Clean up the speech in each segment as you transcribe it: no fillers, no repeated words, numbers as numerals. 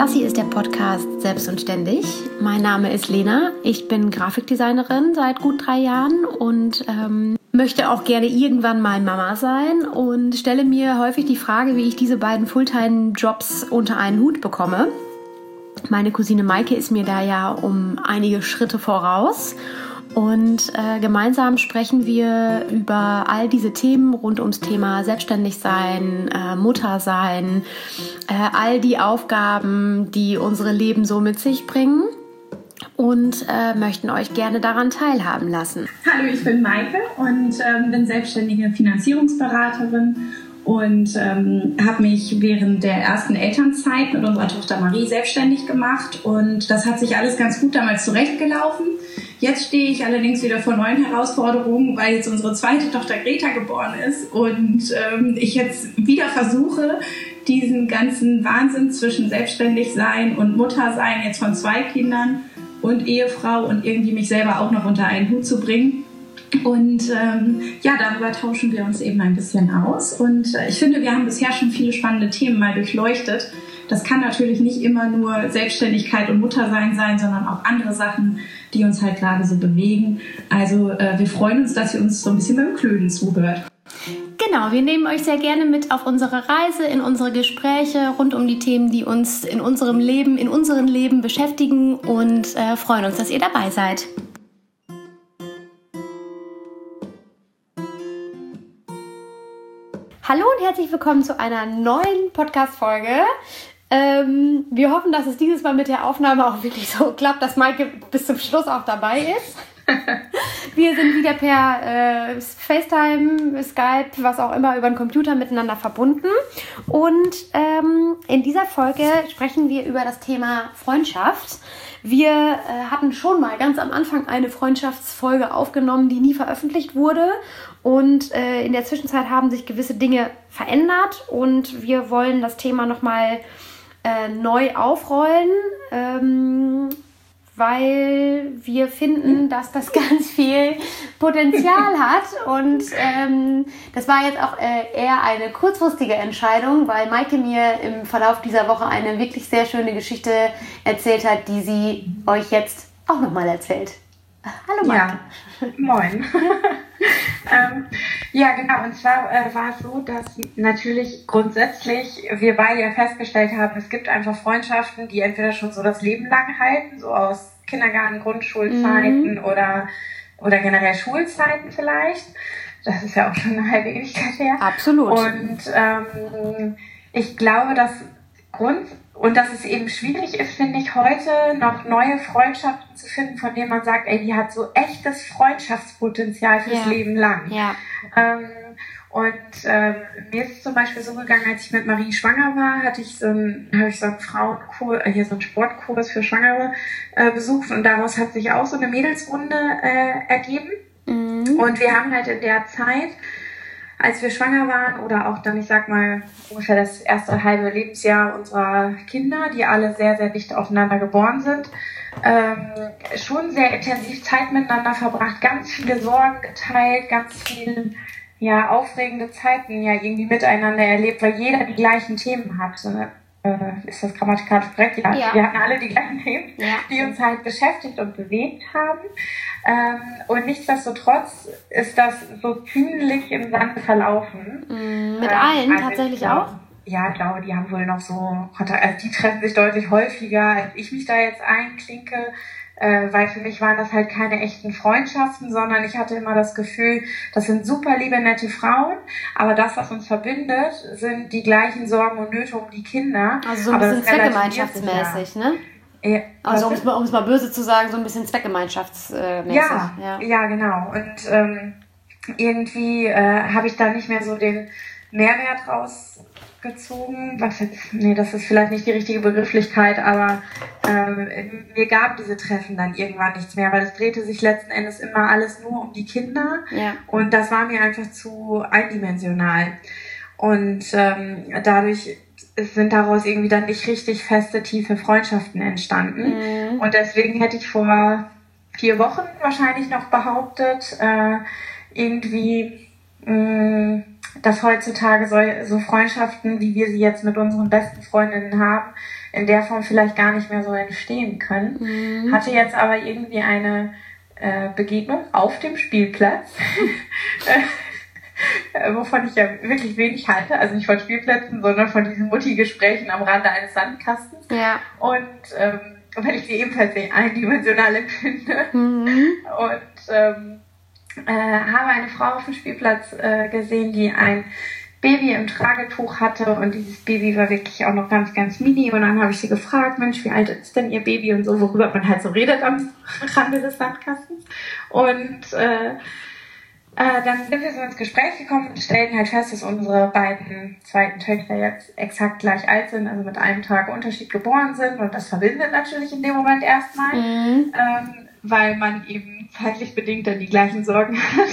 Das hier ist der Podcast Selbst und Ständig. Mein Name ist Lena. Ich bin Grafikdesignerin seit gut 3 Jahren und möchte auch gerne irgendwann mal Mama sein und stelle mir häufig die Frage, wie ich diese beiden Fulltime-Jobs unter einen Hut bekomme. Meine Cousine Maike ist mir da ja um einige Schritte voraus. Und gemeinsam sprechen wir über all diese Themen rund ums Thema Selbstständigsein, Muttersein, all die Aufgaben, die unsere Leben so mit sich bringen und möchten euch gerne daran teilhaben lassen. Hallo, ich bin Maike und bin selbstständige Finanzierungsberaterin und habe mich während der ersten Elternzeit mit unserer Tochter Marie selbstständig gemacht und das hat sich alles ganz gut damals zurechtgelaufen. Jetzt stehe ich allerdings wieder vor neuen Herausforderungen, weil jetzt unsere zweite Tochter Greta geboren ist und ich jetzt wieder versuche, diesen ganzen Wahnsinn zwischen Selbstständigsein und Muttersein jetzt von 2 Kindern und Ehefrau und irgendwie mich selber auch noch unter einen Hut zu bringen. Und darüber tauschen wir uns eben ein bisschen aus. Und ich finde, wir haben bisher schon viele spannende Themen mal durchleuchtet. Das kann natürlich nicht immer nur Selbstständigkeit und Muttersein sein, sondern auch andere Sachen, die uns halt gerade so bewegen. Also wir freuen uns, dass ihr uns so ein bisschen beim Klönen zuhört. Genau, wir nehmen euch sehr gerne mit auf unsere Reise, in unsere Gespräche rund um die Themen, die uns in unserem Leben, in unseren Leben beschäftigen und freuen uns, dass ihr dabei seid. Hallo und herzlich willkommen zu einer neuen Podcast-Folge. Wir hoffen, dass es dieses Mal mit der Aufnahme auch wirklich so klappt, dass Maike bis zum Schluss auch dabei ist. Wir sind wieder per FaceTime, Skype, was auch immer, über den Computer miteinander verbunden. Und in dieser Folge sprechen wir über das Thema Freundschaft. Wir hatten schon mal ganz am Anfang eine Freundschaftsfolge aufgenommen, die nie veröffentlicht wurde. Und in der Zwischenzeit haben sich gewisse Dinge verändert und wir wollen das Thema nochmal neu aufrollen, weil wir finden, dass das ganz viel Potenzial hat. Und das war jetzt auch eher eine kurzfristige Entscheidung, weil Maike mir im Verlauf dieser Woche eine wirklich sehr schöne Geschichte erzählt hat, die sie euch jetzt auch nochmal erzählt. Hallo Maike. Ja, moin. Ja, genau. Und zwar war es so, dass natürlich grundsätzlich wir beide ja festgestellt haben, es gibt einfach Freundschaften, die entweder schon so das Leben lang halten, so aus Kindergarten, Grundschulzeiten oder generell Schulzeiten vielleicht. Das ist ja auch schon eine halbe Ewigkeit her. Absolut. Und ich glaube, dass dass es eben schwierig ist, finde ich, heute noch neue Freundschaften zu finden, von denen man sagt, ey, die hat so echtes Freundschaftspotenzial fürs Leben lang. Ja. Mir ist es zum Beispiel so gegangen, als ich mit Marie schwanger war, habe ich so einen Frauenkurs, so einen Sportkurs für Schwangere besucht und daraus hat sich auch so eine Mädelsrunde ergeben. Mhm. Und wir haben halt in der Zeit, als wir schwanger waren oder auch dann, ich sag mal, ungefähr das erste halbe Lebensjahr unserer Kinder, die alle sehr, sehr dicht aufeinander geboren sind, schon sehr intensiv Zeit miteinander verbracht, ganz viele Sorgen geteilt, ganz viele aufregende Zeiten irgendwie miteinander erlebt, weil jeder die gleichen Themen hatte. Ist das grammatikalisch korrekt? Ja. Wir hatten alle die gleichen Themen, die uns halt beschäftigt und bewegt haben. Und nichtsdestotrotz ist das so ziemlich im Sande verlaufen. Mit allen tatsächlich auch? Ja, ich glaube, die haben wohl noch so Kontakt, also die treffen sich deutlich häufiger, als ich mich da jetzt einklinke, weil für mich waren das halt keine echten Freundschaften, sondern ich hatte immer das Gefühl, das sind super liebe, nette Frauen, aber das, was uns verbindet, sind die gleichen Sorgen und Nöte um die Kinder. Also so ein bisschen zweckgemeinschaftsmäßig, ne? Ja, also um es mal böse zu sagen, so ein bisschen zweckgemeinschaftsmäßig. Ja, genau. Und irgendwie habe ich da nicht mehr so den Mehrwert rausgezogen. Das ist vielleicht nicht die richtige Begrifflichkeit, aber mir gab diese Treffen dann irgendwann nichts mehr, weil es drehte sich letzten Endes immer alles nur um die Kinder und das war mir einfach zu eindimensional. Und dadurch sind daraus irgendwie dann nicht richtig feste, tiefe Freundschaften entstanden. Mhm. Und deswegen hätte ich vor 4 Wochen wahrscheinlich noch behauptet, dass heutzutage so Freundschaften, wie wir sie jetzt mit unseren besten Freundinnen haben, in der Form vielleicht gar nicht mehr so entstehen können. Hatte jetzt aber irgendwie eine Begegnung auf dem Spielplatz, wovon ich ja wirklich wenig halte. Also nicht von Spielplätzen, sondern von diesen Mutti-Gesprächen am Rande eines Sandkastens. Ja. Und weil ich die ebenfalls sehr eindimensional empfinde. Und habe eine Frau auf dem Spielplatz gesehen, die ein Baby im Tragetuch hatte, und dieses Baby war wirklich auch noch ganz, ganz mini, und dann habe ich sie gefragt, Mensch, wie alt ist denn ihr Baby und so, worüber man halt so redet am Rande des Sandkastens. Und dann sind wir so ins Gespräch gekommen und stellten halt fest, dass unsere beiden zweiten Töchter jetzt exakt gleich alt sind, also mit einem Tag Unterschied geboren sind, und das verbindet natürlich in dem Moment erstmal, weil man eben zeitlich bedingt dann die gleichen Sorgen hat.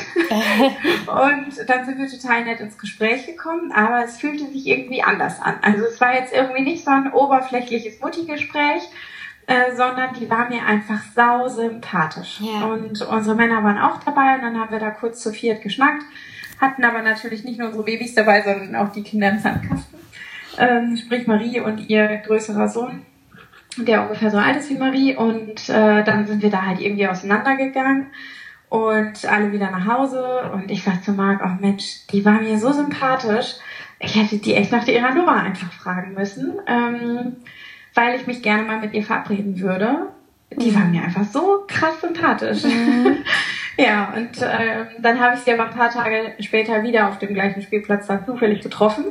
Und dann sind wir total nett ins Gespräch gekommen, aber es fühlte sich irgendwie anders an. Also es war jetzt irgendwie nicht so ein oberflächliches Mutti-Gespräch, sondern die war mir einfach sau sympathisch. Ja. Und unsere Männer waren auch dabei, und dann haben wir da kurz zu viert geschnackt, hatten aber natürlich nicht nur unsere Babys dabei, sondern auch die Kinder im Sandkasten. Sprich Marie und ihr größerer Sohn, der ungefähr so alt ist wie Marie, und dann sind wir da halt irgendwie auseinandergegangen und alle wieder nach Hause, und ich sag zu Marc, oh Mensch, die war mir so sympathisch, ich hätte die echt nach ihrer Nummer einfach fragen müssen, weil ich mich gerne mal mit ihr verabreden würde. Die war mir einfach so krass sympathisch. Ja, und dann habe ich sie aber ein paar Tage später wieder auf dem gleichen Spielplatz dann zufällig getroffen,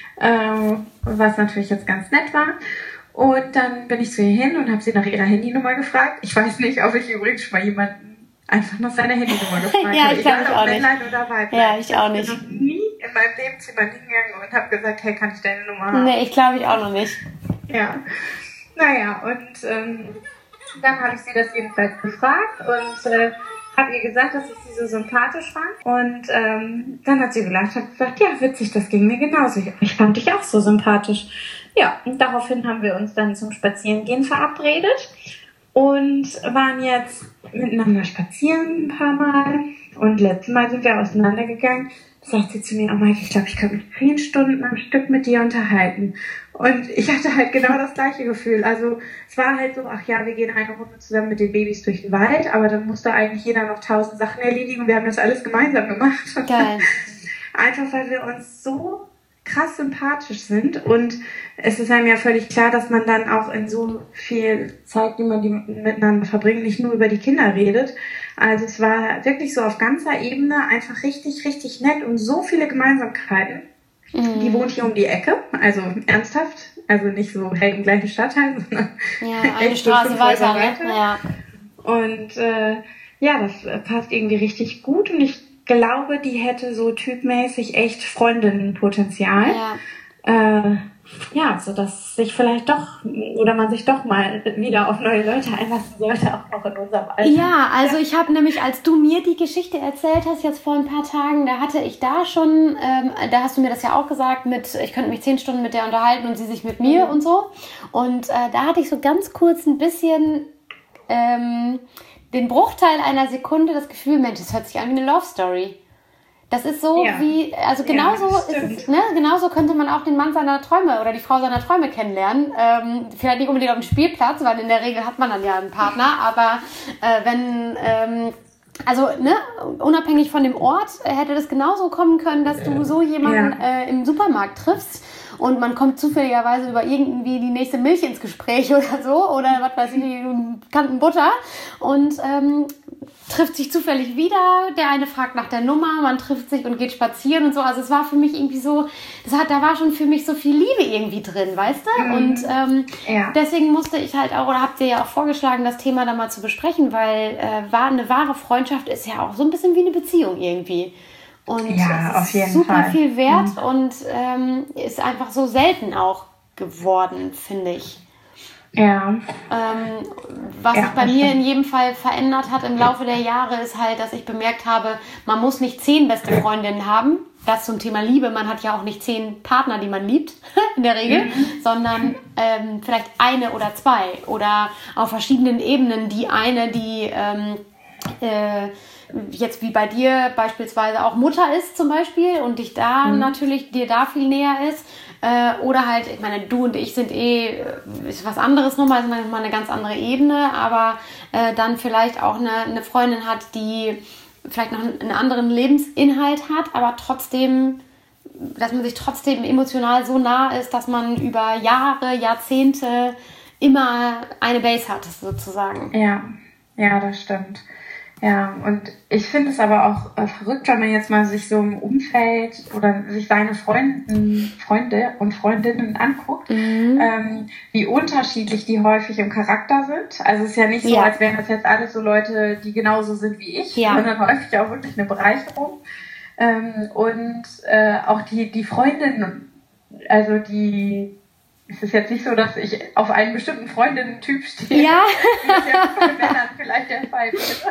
was natürlich jetzt ganz nett war. Und dann bin ich zu ihr hin und habe sie nach ihrer Handynummer gefragt. Ich weiß nicht, ob ich übrigens schon mal jemanden einfach nach seiner Handynummer gefragt habe. Ja, ich glaube auch nicht. Oder Weiblein. Ja, ich auch nicht. Ich bin noch nie in meinem Leben zu jemandem hingegangen und habe gesagt, hey, kann ich deine Nummer haben? Nee, ich glaube ich auch noch nicht. Ja. Naja, und dann habe ich sie das jedenfalls gefragt und habe ihr gesagt, dass ich sie so sympathisch fand. Und dann hat sie gelacht und gesagt, ja, witzig, das ging mir genauso. Ich fand dich auch so sympathisch. Ja, und daraufhin haben wir uns dann zum Spazierengehen verabredet und waren jetzt miteinander spazieren ein paar Mal. Und letztes Mal sind wir auseinandergegangen. Da sagt sie zu mir, oh Mike, ich glaube, ich könnte mich 10 Stunden am Stück mit dir unterhalten. Und ich hatte halt genau das gleiche Gefühl. Also es war halt so, ach ja, wir gehen eine Runde zusammen mit den Babys durch den Wald, aber dann musste eigentlich jeder noch 1000 Sachen erledigen und wir haben das alles gemeinsam gemacht. Geil. Einfach weil wir uns so krass sympathisch sind, und es ist einem ja völlig klar, dass man dann auch in so viel Zeit, die man miteinander verbringt, nicht nur über die Kinder redet. Also es war wirklich so auf ganzer Ebene einfach richtig, richtig nett und so viele Gemeinsamkeiten. Die wohnt hier um die Ecke, also ernsthaft, also nicht so hey, im gleichen Stadtteil, sondern eine Straße weiter. Ja. Und ja, das passt irgendwie richtig gut, und ich glaube, die hätte so typmäßig echt Freundinnenpotenzial. Ja. Ja, so dass sich vielleicht doch, oder man sich doch mal wieder auf neue Leute einlassen sollte, auch in unserem Alter. Ja, also ich habe nämlich, als du mir die Geschichte erzählt hast, jetzt vor ein paar Tagen, da hatte ich da schon, da hast du mir das ja auch gesagt, ich könnte mich 10 Stunden mit der unterhalten und sie sich mit mir und so. Und da hatte ich so ganz kurz ein bisschen den Bruchteil einer Sekunde das Gefühl, Mensch, das hört sich an wie eine Love Story. Das ist so wie, also genauso ist es, ne? Genauso könnte man auch den Mann seiner Träume oder die Frau seiner Träume kennenlernen. Vielleicht nicht unbedingt auf dem Spielplatz, weil in der Regel hat man dann ja einen Partner, aber also ne, unabhängig von dem Ort hätte das genauso kommen können, dass du so jemanden im Supermarkt triffst und man kommt zufälligerweise über irgendwie die nächste Milch ins Gespräch oder so, oder was weiß ich, Kanten Butter, und trifft sich zufällig wieder, der eine fragt nach der Nummer, man trifft sich und geht spazieren und so. Also es war für mich irgendwie so, da war schon für mich so viel Liebe irgendwie drin, weißt du? Und deswegen musste ich halt auch, oder habt ihr ja auch vorgeschlagen, das Thema da mal zu besprechen, weil eine wahre Freundschaft ist ja auch so ein bisschen wie eine Beziehung irgendwie. Und es ist super viel wert und ist einfach so selten auch geworden, finde ich. Ja. Was sich bei mir in jedem Fall verändert hat im Laufe der Jahre, ist halt, dass ich bemerkt habe, man muss nicht 10 beste Freundinnen haben. Das zum Thema Liebe. Man hat ja auch nicht 10 Partner, die man liebt, in der Regel, sondern vielleicht 1 oder 2 oder auf verschiedenen Ebenen die eine, die jetzt wie bei dir beispielsweise auch Mutter ist zum Beispiel und dich da natürlich, dir da viel näher ist. Oder halt, ich meine, du und ich sind ist was anderes nochmal, ist mal eine ganz andere Ebene, aber dann vielleicht auch eine Freundin hat, die vielleicht noch einen anderen Lebensinhalt hat, aber trotzdem, dass man sich trotzdem emotional so nah ist, dass man über Jahre, Jahrzehnte immer eine Base hat, sozusagen. Ja, das stimmt. Ja, und ich finde es aber auch verrückt, wenn man jetzt mal sich so im Umfeld oder sich seine Freunde und Freundinnen anguckt, wie unterschiedlich die häufig im Charakter sind. Also es ist ja nicht so, als wären das jetzt alles so Leute, die genauso sind wie ich, sondern häufig auch wirklich eine Bereicherung. Und auch die Freundinnen, also es ist jetzt nicht so, dass ich auf einen bestimmten Freundinnen-Typ stehe, wie das ja bei Männern vielleicht der Fall ist.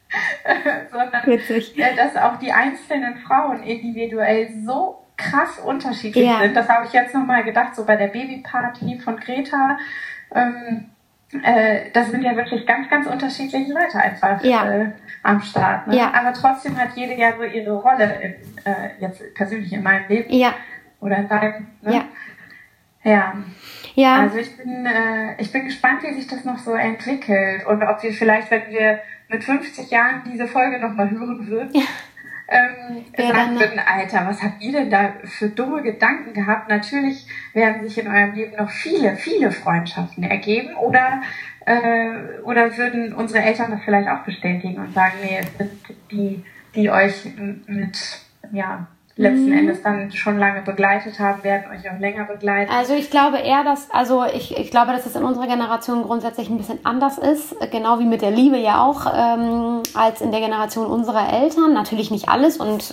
Sondern dass auch die einzelnen Frauen individuell so krass unterschiedlich sind. Das habe ich jetzt nochmal gedacht, so bei der Babyparty von Greta. Das sind ja wirklich ganz, ganz unterschiedliche Leute einfach am Start. Ne? Aber trotzdem hat jede ja so ihre Rolle jetzt persönlich in meinem Leben. Oder in deinem. Ne? Ja. Also ich bin gespannt, wie sich das noch so entwickelt und ob wir vielleicht, wenn wir mit 50 Jahren diese Folge nochmal hören würden, sagen würden, Alter, was habt ihr denn da für dumme Gedanken gehabt? Natürlich werden sich in eurem Leben noch viele, viele Freundschaften ergeben oder würden unsere Eltern das vielleicht auch bestätigen und sagen, nee, es sind die euch mit, letzten Endes dann schon lange begleitet haben, werden euch auch länger begleiten. Also ich glaube eher, ich glaube, dass es in unserer Generation grundsätzlich ein bisschen anders ist, genau wie mit der Liebe ja auch, als in der Generation unserer Eltern. Natürlich nicht alles und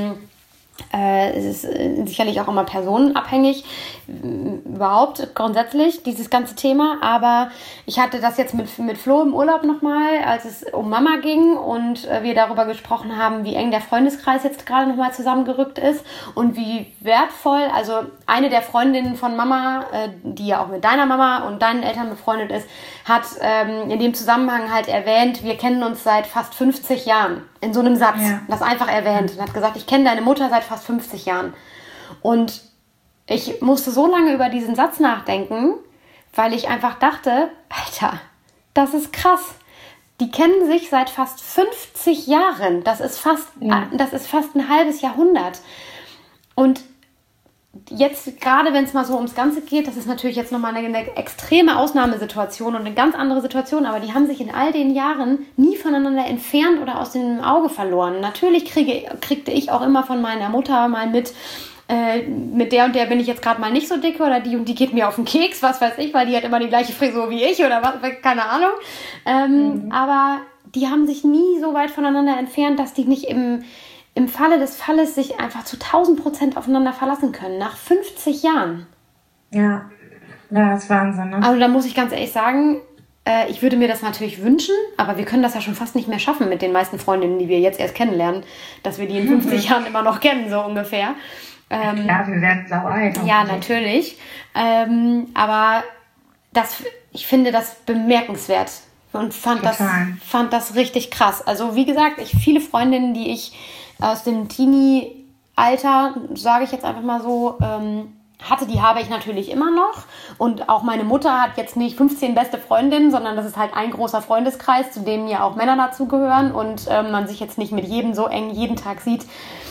es ist sicherlich auch immer personenabhängig, überhaupt grundsätzlich, dieses ganze Thema. Aber ich hatte das jetzt mit Flo im Urlaub nochmal, als es um Mama ging und wir darüber gesprochen haben, wie eng der Freundeskreis jetzt gerade nochmal zusammengerückt ist und wie wertvoll, also eine der Freundinnen von Mama, die ja auch mit deiner Mama und deinen Eltern befreundet ist, hat in dem Zusammenhang halt erwähnt, wir kennen uns seit fast 50 Jahren. In so einem Satz, das einfach erwähnt. Und hat gesagt, ich kenne deine Mutter seit fast 50 Jahren. Und ich musste so lange über diesen Satz nachdenken, weil ich einfach dachte, Alter, das ist krass. Die kennen sich seit fast 50 Jahren. Das ist fast ein halbes Jahrhundert. Und jetzt, gerade wenn es mal so ums Ganze geht, das ist natürlich jetzt nochmal eine extreme Ausnahmesituation und eine ganz andere Situation, aber die haben sich in all den Jahren nie voneinander entfernt oder aus dem Auge verloren. Natürlich kriegte ich auch immer von meiner Mutter mal mit der und der bin ich jetzt gerade mal nicht so dicke oder die und die geht mir auf den Keks, was weiß ich, weil die hat immer die gleiche Frisur wie ich oder was, keine Ahnung. Aber die haben sich nie so weit voneinander entfernt, dass die nicht im Falle des Falles sich einfach zu 1000% aufeinander verlassen können, nach 50 Jahren. Ja, das ist Wahnsinn, ne? Also da muss ich ganz ehrlich sagen, ich würde mir das natürlich wünschen, aber wir können das ja schon fast nicht mehr schaffen mit den meisten Freundinnen, die wir jetzt erst kennenlernen, dass wir die in 50 Jahren immer noch kennen, so ungefähr. Ja, wir werden saualt. Ja, natürlich. Aber ich finde das bemerkenswert und fand das richtig krass. Also wie gesagt, viele Freundinnen, die ich aus dem Teenie-Alter, sage ich jetzt einfach mal so, hatte, die habe ich natürlich immer noch. Und auch meine Mutter hat jetzt nicht 15 beste Freundinnen, sondern das ist halt ein großer Freundeskreis, zu dem ja auch Männer dazugehören und man sich jetzt nicht mit jedem so eng jeden Tag sieht.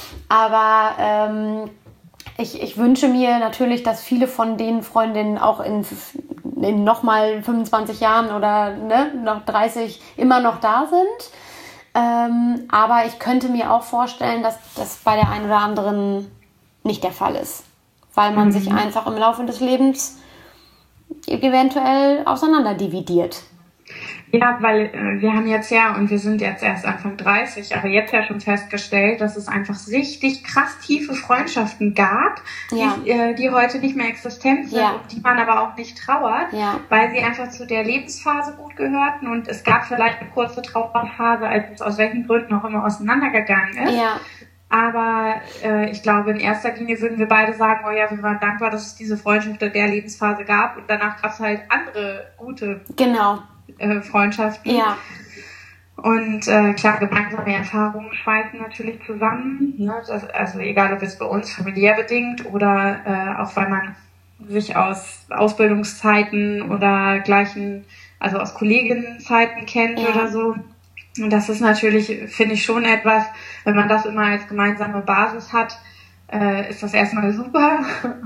Aber ich wünsche mir natürlich, dass viele von den Freundinnen auch in nochmal 25 Jahren oder noch 30 immer noch da sind. Aber ich könnte mir auch vorstellen, dass das bei der einen oder anderen nicht der Fall ist. Weil man sich einfach im Laufe des Lebens eventuell auseinanderdividiert. Ja, weil wir haben jetzt und wir sind jetzt erst Anfang 30, aber jetzt ja schon festgestellt, dass es einfach richtig krass tiefe Freundschaften gab, die heute nicht mehr existent sind und die man aber auch nicht trauert, weil sie einfach zu der Lebensphase gut gehörten und es gab vielleicht eine kurze Trauerphase, als es aus welchen Gründen auch immer auseinandergegangen ist. Ja. Aber ich glaube, in erster Linie würden wir beide sagen, oh ja, wir waren dankbar, dass es diese Freundschaft in der Lebensphase gab und danach gab es halt andere gute Freundschaften. Ja. Und klar, gemeinsame Erfahrungen schweißen natürlich zusammen. Ne? Also egal, ob es bei uns familiär bedingt oder auch weil man sich aus Ausbildungszeiten oder also aus Kolleginnenzeiten kennt oder so. Und das ist natürlich, finde ich, schon etwas, wenn man das immer als gemeinsame Basis hat, ist das erstmal super.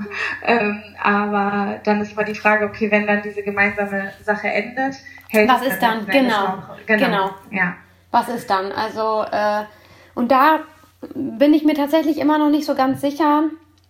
Aber dann ist immer die Frage, okay, wenn dann diese gemeinsame Sache endet, hält was ist dann? Genau. Ja. Was ist dann? Also, und da bin ich mir tatsächlich immer noch nicht so ganz sicher,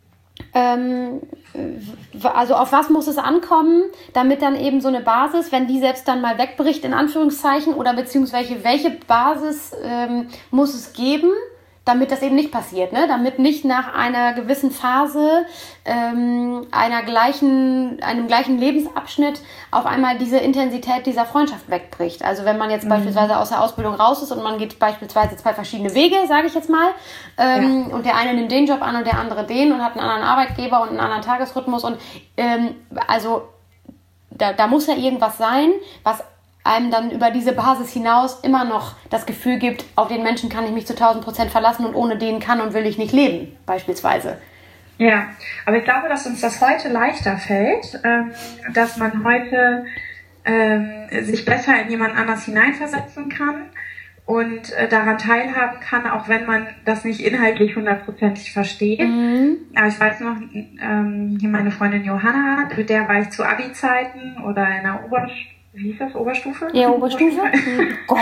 also auf was muss es ankommen, damit dann eben so eine Basis, wenn die selbst dann mal wegbricht, in Anführungszeichen, oder beziehungsweise welche Basis muss es geben, damit das eben nicht passiert, ne? Damit nicht nach einer gewissen Phase, einem gleichen Lebensabschnitt auf einmal diese Intensität dieser Freundschaft wegbricht. Also wenn man jetzt beispielsweise aus der Ausbildung raus ist und man geht beispielsweise 2 verschiedene Wege, sage ich jetzt mal, und der eine nimmt den Job an und der andere den und hat einen anderen Arbeitgeber und einen anderen Tagesrhythmus und also da muss ja irgendwas sein, was einem dann über diese Basis hinaus immer noch das Gefühl gibt, auf den Menschen kann ich mich zu 1000% verlassen und ohne den kann und will ich nicht leben, beispielsweise. Ja, aber ich glaube, dass uns das heute leichter fällt, dass man heute sich besser in jemand anders hineinversetzen kann und daran teilhaben kann, auch wenn man das nicht inhaltlich 100% versteht. Aber ich weiß noch, hier meine Freundin Johanna, mit der war ich zu Abi-Zeiten oder in der wie hieß das? Oberstufe? Ja, Oberstufe. Gott.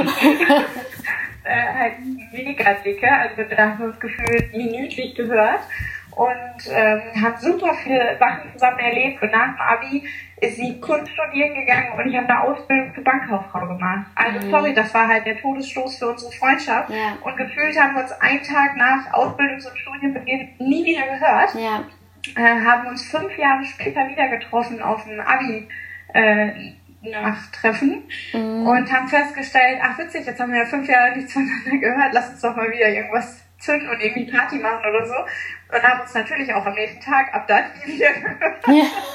Halt mega dicke, also da haben wir das Gefühl minütlich gehört und haben super viele Sachen zusammen erlebt und nach dem Abi ist sie Kunst studieren gegangen und ich habe eine Ausbildung zur Bankkauffrau gemacht. Also sorry, das war halt der Todesstoß für unsere Freundschaft und gefühlt haben wir uns einen Tag nach Ausbildungs- und Studienbeginn nie wieder gehört. Haben uns 5 Jahre später wieder getroffen auf dem Abi Nachtreffen und haben festgestellt, ach witzig, jetzt haben wir ja 5 Jahre nichts voneinander gehört, lass uns doch mal wieder irgendwas zünden und irgendwie Party machen oder so. Und haben uns natürlich auch am nächsten Tag ab dann wieder gehört.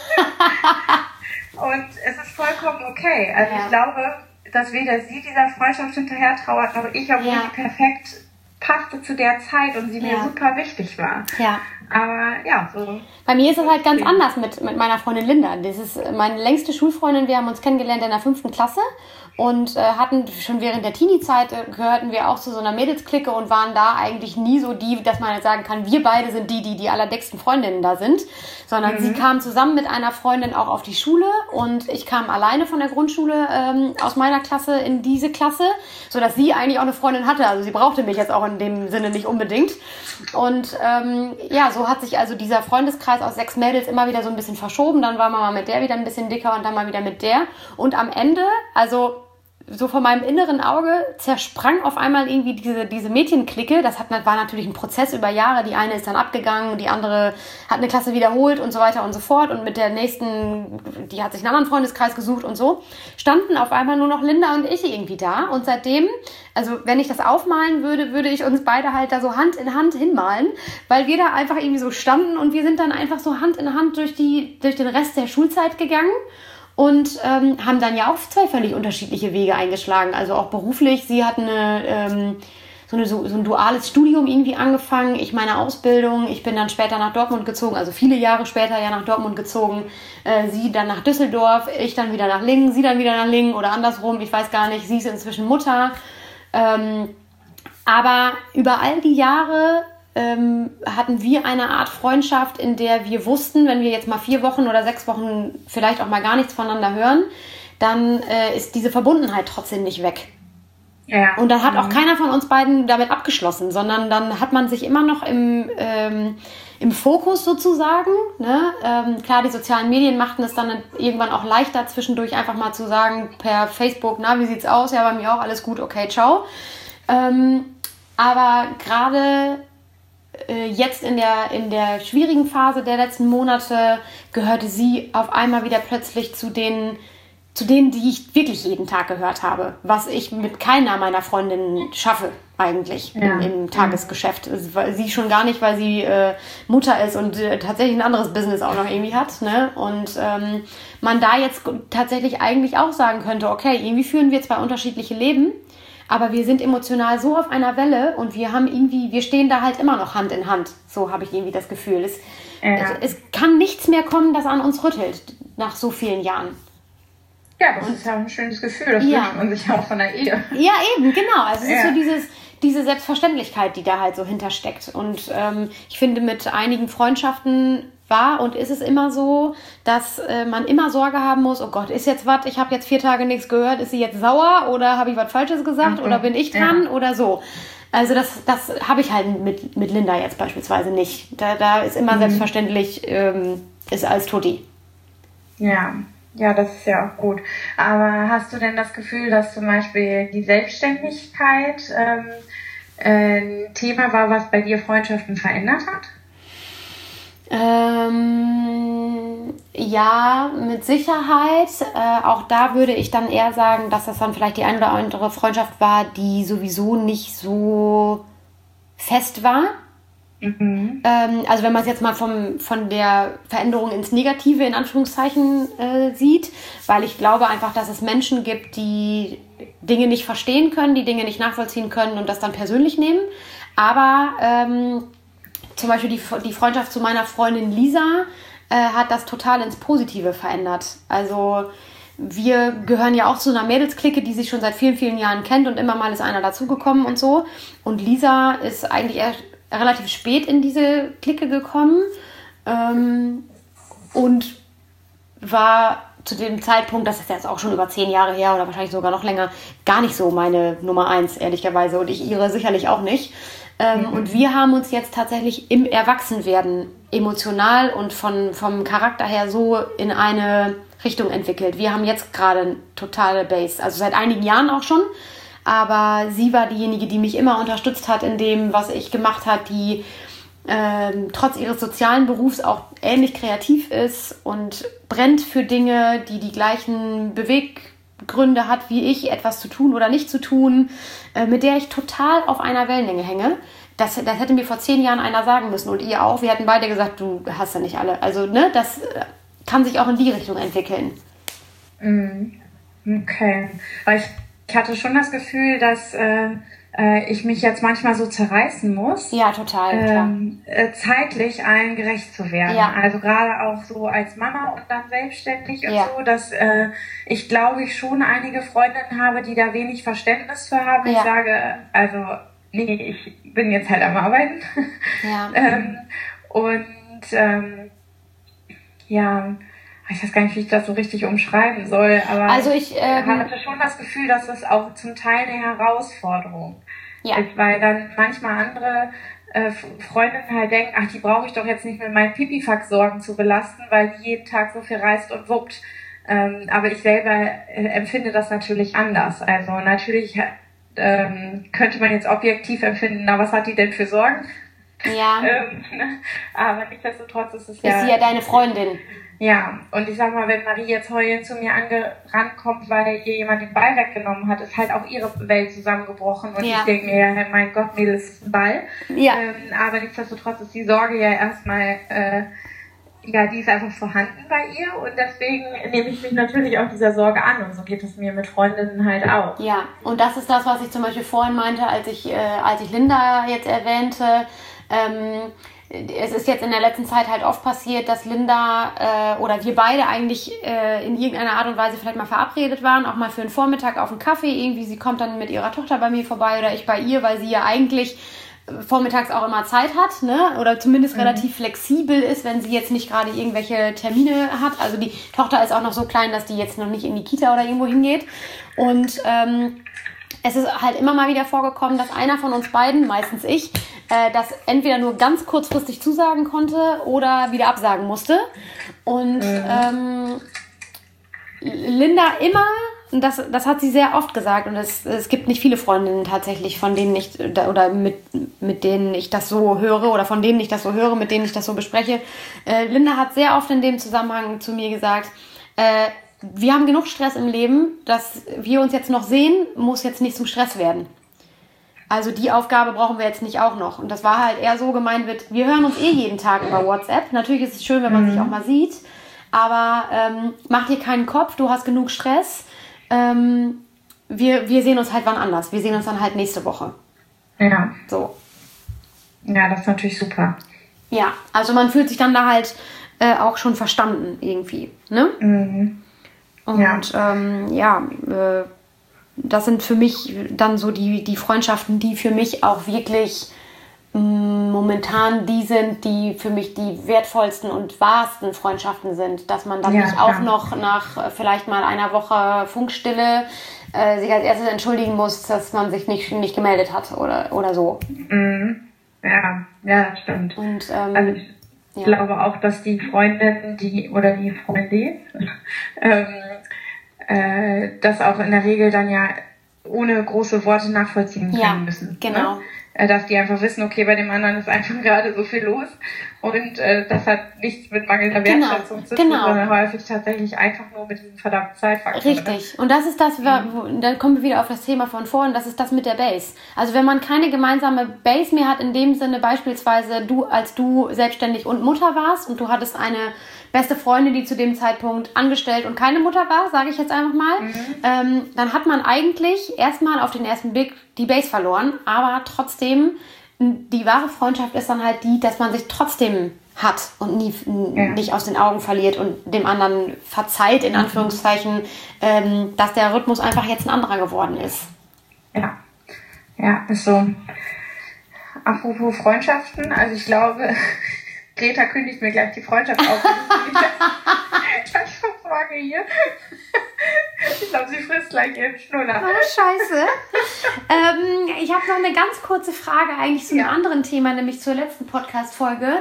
Und es ist vollkommen okay. Also ich glaube, dass weder sie dieser Freundschaft hinterher trauert, noch ich, obwohl sie perfekt passte zu der Zeit und sie mir super wichtig war. Aber so. Bei mir ist es halt ganz anders mit meiner Freundin Linda. Das ist meine längste Schulfreundin. Wir haben uns kennengelernt in der 5. Klasse und hatten schon während der Teenie-Zeit gehörten wir auch zu so einer Mädelsklicke und waren da eigentlich nie so die, dass man jetzt sagen kann, wir beide sind die allerdicksten Freundinnen da sind, sondern sie kam zusammen mit einer Freundin auch auf die Schule und ich kam alleine von der Grundschule aus meiner Klasse in diese Klasse, sodass sie eigentlich auch eine Freundin hatte. Also sie brauchte mich jetzt auch in dem Sinne nicht unbedingt. Und so hat sich also dieser Freundeskreis aus 6 Mädels immer wieder so ein bisschen verschoben. Dann war man mal mit der wieder ein bisschen dicker und dann mal wieder mit der. Und am Ende, also so vor meinem inneren Auge, zersprang auf einmal irgendwie diese Mädchenklicke. Das war natürlich ein Prozess über Jahre. Die eine ist dann abgegangen, die andere hat eine Klasse wiederholt und so weiter und so fort. Und mit der nächsten, die hat sich einen anderen Freundeskreis gesucht und so, standen auf einmal nur noch Linda und ich irgendwie da. Und seitdem, also wenn ich das aufmalen würde, würde ich uns beide halt da so Hand in Hand hinmalen, weil wir da einfach irgendwie so standen und wir sind dann einfach so Hand in Hand durch den Rest der Schulzeit gegangen. Und haben dann ja auch 2 völlig unterschiedliche Wege eingeschlagen, also auch beruflich. Sie hat so ein duales Studium irgendwie angefangen, ich meine Ausbildung. Ich bin dann später nach Dortmund gezogen, also viele Jahre später nach Dortmund gezogen. Sie dann nach Düsseldorf, ich dann wieder nach Lingen, sie dann wieder nach Lingen oder andersrum, ich weiß gar nicht. Sie ist inzwischen Mutter. Aber über all die Jahre hatten wir eine Art Freundschaft, in der wir wussten, wenn wir jetzt mal 4 Wochen oder 6 Wochen vielleicht auch mal gar nichts voneinander hören, dann ist diese Verbundenheit trotzdem nicht weg. Ja. Und dann hat auch keiner von uns beiden damit abgeschlossen, sondern dann hat man sich immer noch im Fokus sozusagen. Ne? Klar, die sozialen Medien machten es dann irgendwann auch leichter, zwischendurch einfach mal zu sagen per Facebook, na, wie sieht's aus? Ja, bei mir auch alles gut, okay, ciao. Aber gerade jetzt in der schwierigen Phase der letzten Monate gehörte sie auf einmal wieder plötzlich zu denen, die ich wirklich jeden Tag gehört habe, was ich mit keiner meiner Freundinnen schaffe eigentlich im Tagesgeschäft. Sie schon gar nicht, weil sie Mutter ist und tatsächlich ein anderes Business auch noch irgendwie hat. Ne? Und man da jetzt tatsächlich eigentlich auch sagen könnte, okay, irgendwie führen wir 2 unterschiedliche Leben, aber wir sind emotional so auf einer Welle und wir stehen da halt immer noch Hand in Hand. So habe ich irgendwie das Gefühl. Es kann nichts mehr kommen, das an uns rüttelt, nach so vielen Jahren. Ja, das ist ja ein schönes Gefühl, das wünscht man sich auch von der Ehe. Ja, eben, genau. Also es ist so diese Selbstverständlichkeit, die da halt so hintersteckt. Und ich finde, mit einigen Freundschaften war und ist es immer so, dass man immer Sorge haben muss, oh Gott, ist jetzt was, ich habe jetzt 4 Tage nichts gehört, ist sie jetzt sauer oder habe ich was Falsches gesagt oder bin ich dran oder so. Also das habe ich halt mit Linda jetzt beispielsweise nicht. Da ist immer selbstverständlich, ist alles tutti. Ja, das ist ja auch gut. Aber hast du denn das Gefühl, dass zum Beispiel die Selbstständigkeit ein Thema war, was bei dir Freundschaften verändert hat? Ja, mit Sicherheit. Auch da würde ich dann eher sagen, dass das dann vielleicht die eine oder andere Freundschaft war, die sowieso nicht so fest war. Also wenn man es jetzt mal von der Veränderung ins Negative in Anführungszeichen sieht, weil ich glaube einfach, dass es Menschen gibt, die Dinge nicht verstehen können, die Dinge nicht nachvollziehen können und das dann persönlich nehmen. Aber zum Beispiel die Freundschaft zu meiner Freundin Lisa hat das total ins Positive verändert. Also wir gehören ja auch zu einer Mädelsklicke, die sich schon seit vielen, vielen Jahren kennt und immer mal ist einer dazugekommen und so. Und Lisa ist eigentlich erst relativ spät in diese Clique gekommen und war zu dem Zeitpunkt, das ist jetzt auch schon über 10 Jahre her oder wahrscheinlich sogar noch länger, gar nicht so meine Nummer 1, ehrlicherweise. Und ich ihre sicherlich auch nicht. Und wir haben uns jetzt tatsächlich im Erwachsenwerden emotional und vom Charakter her so in eine Richtung entwickelt. Wir haben jetzt gerade eine totale Base, also seit einigen Jahren auch schon. Aber sie war diejenige, die mich immer unterstützt hat in dem, was ich gemacht habe, die trotz ihres sozialen Berufs auch ähnlich kreativ ist und brennt für Dinge, die gleichen Beweggründe hat wie ich, etwas zu tun oder nicht zu tun, mit der ich total auf einer Wellenlänge hänge. Das hätte mir vor 10 Jahren einer sagen müssen und ihr auch. Wir hätten beide gesagt, du hast ja nicht alle. Also das kann sich auch in die Richtung entwickeln. Okay. Aber ich hatte schon das Gefühl, dass ich mich jetzt manchmal so zerreißen muss. Ja, total. Zeitlich allen gerecht zu werden. Ja. Also gerade auch so als Mama und dann selbstständig und so, dass ich glaube, ich schon einige Freundinnen habe, die da wenig Verständnis für haben. Ja. Ich sage, also nee, ich bin jetzt halt am Arbeiten. Ja. Ich weiß gar nicht, wie ich das so richtig umschreiben soll, aber also ich hatte schon das Gefühl, dass das auch zum Teil eine Herausforderung ist, weil dann manchmal andere Freundinnen halt denken, ach, die brauche ich doch jetzt nicht mit meinen Pipifax-Sorgen zu belasten, weil die jeden Tag so viel reist und wuppt. Aber ich selber empfinde das natürlich anders. Also natürlich könnte man jetzt objektiv empfinden, na, was hat die denn für Sorgen? Ja. Aber nichtsdestotrotz ist es ist sie ja deine Freundin. Ja, und ich sag mal, wenn Marie jetzt heulend zu mir rankommt, weil ihr jemand den Ball weggenommen hat, ist halt auch ihre Welt zusammengebrochen. Und ich denke mir, ja, mein Gott, Mädels, ist ein Ball. Ja. Aber nichtsdestotrotz ist die Sorge ja erstmal, die ist einfach vorhanden bei ihr. Und deswegen nehme ich mich natürlich auch dieser Sorge an. Und so geht es mir mit Freundinnen halt auch. Ja, und das ist das, was ich zum Beispiel vorhin meinte, als ich Linda jetzt erwähnte. Es ist jetzt in der letzten Zeit halt oft passiert, dass Linda oder wir beide eigentlich in irgendeiner Art und Weise vielleicht mal verabredet waren, auch mal für einen Vormittag auf einen Kaffee irgendwie. Sie kommt dann mit ihrer Tochter bei mir vorbei oder ich bei ihr, weil sie ja eigentlich vormittags auch immer Zeit hat, ne? Oder zumindest relativ flexibel ist, wenn sie jetzt nicht gerade irgendwelche Termine hat. Also die Tochter ist auch noch so klein, dass die jetzt noch nicht in die Kita oder irgendwo hingeht. Und es ist halt immer mal wieder vorgekommen, dass einer von uns beiden, meistens ich, das entweder nur ganz kurzfristig zusagen konnte oder wieder absagen musste. Und Linda immer, und das hat sie sehr oft gesagt, und es gibt nicht viele Freundinnen tatsächlich, von denen ich, oder mit denen ich das so höre, oder von denen ich das so höre, mit denen ich das so bespreche. Linda hat sehr oft in dem Zusammenhang zu mir gesagt, wir haben genug Stress im Leben, dass wir uns jetzt noch sehen, muss jetzt nicht zum Stress werden. Also die Aufgabe brauchen wir jetzt nicht auch noch. Und das war halt eher so gemeint wird, wir hören uns jeden Tag über WhatsApp. Natürlich ist es schön, wenn man sich auch mal sieht. Aber mach dir keinen Kopf, du hast genug Stress. wir sehen uns halt wann anders. Wir sehen uns dann halt nächste Woche. Ja. So. Ja, das ist natürlich super. Ja, also man fühlt sich dann da halt auch schon verstanden irgendwie, ne? Mhm. Und das sind für mich dann so die Freundschaften, die für mich auch wirklich momentan die sind, die für mich die wertvollsten und wahrsten Freundschaften sind. Dass man dann nicht auch noch nach vielleicht mal einer Woche Funkstille sich als erstes entschuldigen muss, dass man sich nicht gemeldet hat oder so. Mhm. Ja, das stimmt. Und, also ich glaube auch, dass die Freundin, die Freundin das auch in der Regel dann ja ohne große Worte nachvollziehen können müssen. Genau. Ne? Dass die einfach wissen, okay, bei dem anderen ist einfach gerade so viel los und das hat nichts mit mangelnder Wertschätzung zu tun, sondern häufig tatsächlich einfach nur mit diesem verdammten Zeitfaktor. Richtig. Und das ist das, dann kommen wir wieder auf das Thema von vorhin, das ist das mit der Base. Also wenn man keine gemeinsame Base mehr hat, in dem Sinne beispielsweise als du selbstständig und Mutter warst und du hattest eine beste Freundin, die zu dem Zeitpunkt angestellt und keine Mutter war, sage ich jetzt einfach mal, dann hat man eigentlich erstmal auf den ersten Blick die Base verloren, aber trotzdem, die wahre Freundschaft ist dann halt die, dass man sich trotzdem hat und nicht aus den Augen verliert und dem anderen verzeiht, in Anführungszeichen, dass der Rhythmus einfach jetzt ein anderer geworden ist. Ja, ist so. Apropos Freundschaften, also ich glaube, Greta kündigt mir gleich die Freundschaft auf. Ich verfolge hier. Ich glaube, sie frisst gleich ihren Schnuller. Oh, scheiße. Ich habe noch eine ganz kurze Frage eigentlich zu einem anderen Thema, nämlich zur letzten Podcast-Folge.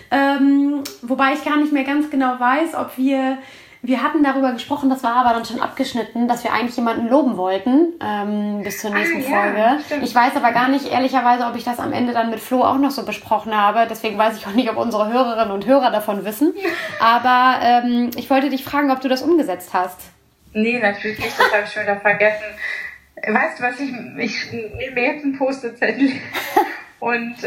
Wobei ich gar nicht mehr ganz genau weiß, ob wir hatten darüber gesprochen, das war aber dann schon abgeschnitten, dass wir eigentlich jemanden loben wollten bis zur nächsten Folge. Stimmt. Ich weiß aber gar nicht, ehrlicherweise, ob ich das am Ende dann mit Flo auch noch so besprochen habe. Deswegen weiß ich auch nicht, ob unsere Hörerinnen und Hörer davon wissen. Aber ich wollte dich fragen, ob du das umgesetzt hast. Nee, natürlich nicht. Das habe ich schon wieder vergessen. Weißt du was, ich nehme mir jetzt einen Post-it-Zettel und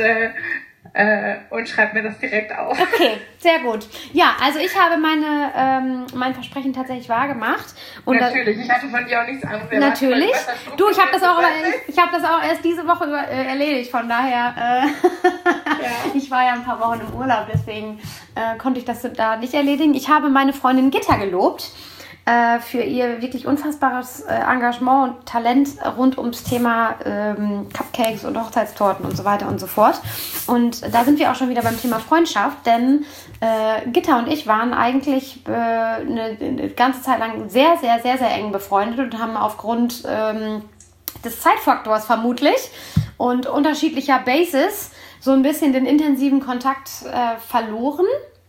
schreibe mir das direkt auf. Okay, sehr gut. Ja, also ich habe mein Versprechen tatsächlich wahrgemacht. Und natürlich, ich hatte von dir auch nichts anderes. Natürlich. Du, ich habe das auch erst diese Woche erledigt, von daher, ich war ja ein paar Wochen im Urlaub, deswegen konnte ich das da nicht erledigen. Ich habe meine Freundin Gitta gelobt für ihr wirklich unfassbares Engagement und Talent rund ums Thema Cupcakes und Hochzeitstorten und so weiter und so fort. Und da sind wir auch schon wieder beim Thema Freundschaft, denn Gitta und ich waren eigentlich eine ganze Zeit lang sehr, sehr, sehr, sehr eng befreundet und haben aufgrund des Zeitfaktors vermutlich und unterschiedlicher Bases so ein bisschen den intensiven Kontakt verloren.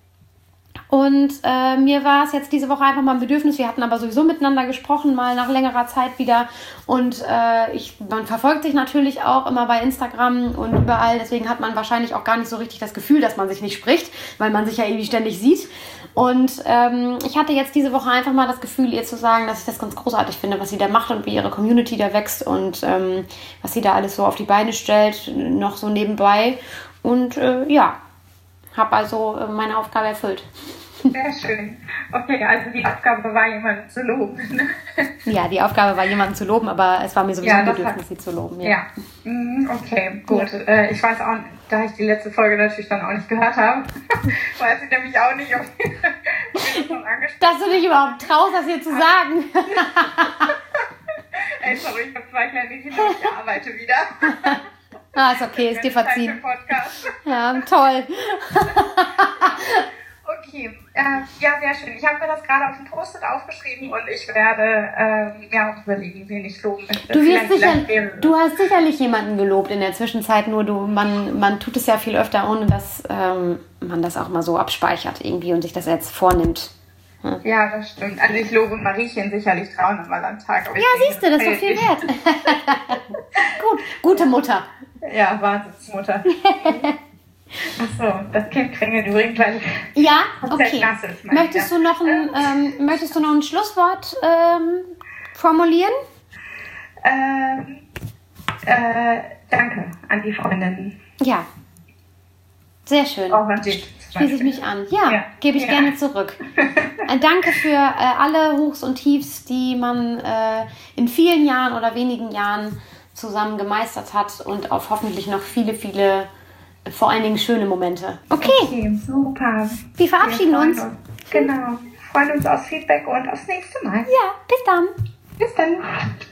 Und mir war es jetzt diese Woche einfach mal ein Bedürfnis, wir hatten aber sowieso miteinander gesprochen, mal nach längerer Zeit wieder. Und man verfolgt sich natürlich auch immer bei Instagram und überall, deswegen hat man wahrscheinlich auch gar nicht so richtig das Gefühl, dass man sich nicht spricht, weil man sich ja irgendwie ständig sieht. Und ich hatte jetzt diese Woche einfach mal das Gefühl, ihr zu sagen, dass ich das ganz großartig finde, was sie da macht und wie ihre Community da wächst und was sie da alles so auf die Beine stellt, noch so nebenbei. Und habe also meine Aufgabe erfüllt. Sehr schön. Okay, also die Aufgabe war, jemanden zu loben. Ja, die Aufgabe war, jemanden zu loben, aber es war mir sowieso ein Bedürfnis, sie zu loben. Ja. Okay, gut. Ich weiß auch, da ich die letzte Folge natürlich dann auch nicht gehört habe, weiß ich nämlich auch nicht, ob wir das schon angesprochen haben. Dass du dich überhaupt traust, das hier zu sagen. Ey, sorry, ich habe 2 kleine Kinder und ich arbeite wieder. Ah, ist okay, ist dir verziehen. Ja, toll. Okay, ja, sehr schön. Ich habe mir das gerade auf dem Post-it aufgeschrieben und ich werde mir auch überlegen, wen ich loben möchte. Du hast sicherlich jemanden gelobt in der Zwischenzeit, nur man tut es ja viel öfter, ohne dass man das auch mal so abspeichert irgendwie und sich das jetzt vornimmt. Ja, das stimmt. Also ich lobe Mariechen sicherlich 300 Mal am Tag. Aber ja, siehst du, das ist doch viel wert. Gut, gute Mutter. Ja, Wahnsinnsmutter. Achso, das Kind kringelt übrigens, weil ja, okay. Möchtest du noch ein Schlusswort formulieren? Danke an die Freundinnen. Ja, sehr schön. Auch an die Schließe ich mich an. Ja, gebe ich gerne zurück. Danke für alle Hochs und Tiefs, die man in vielen Jahren oder wenigen Jahren zusammen gemeistert hat und auf hoffentlich noch viele, viele, vor allen Dingen schöne Momente. Okay, super. Wir verabschieden uns. Genau. Freuen uns aufs Feedback und aufs nächste Mal. Ja, bis dann. Bis dann.